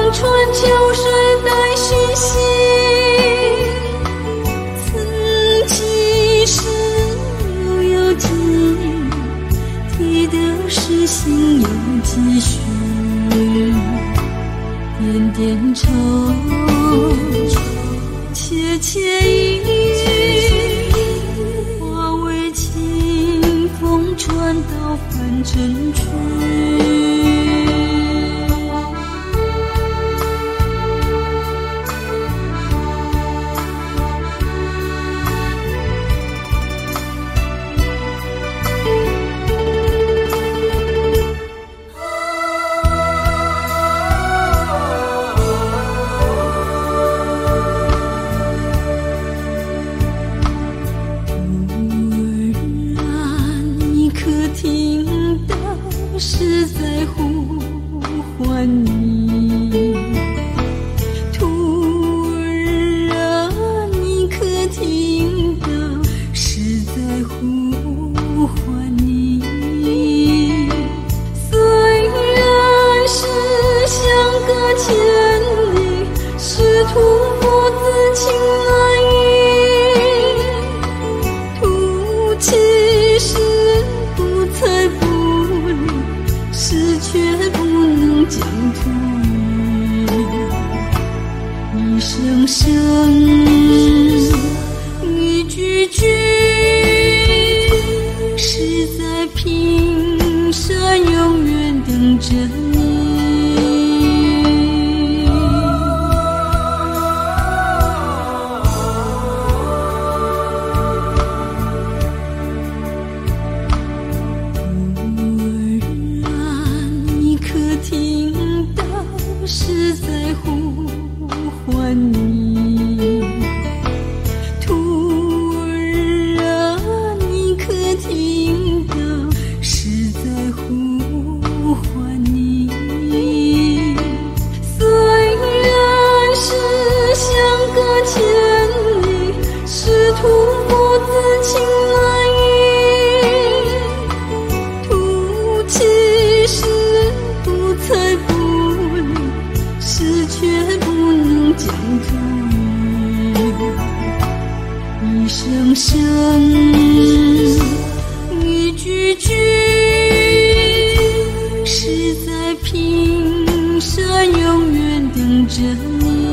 春秋水待续兮，此其实悠悠兮，体得失心有几许，点点愁，切切意，化为清风传到凡尘去。听到是在呼唤你，徒儿啊，你可听到是在呼唤你？虽然是相隔千里，师徒父子情难移，徒其实才不离，事却不能将图一声声，一句句，是在平山永远等着你。听到是在呼唤你，徒儿啊，你可听到是在呼唤你？虽然是相隔千里，师徒父子情难移，徒其实才不离，事却不能将图一声声，一句句，是在平山永远等着你。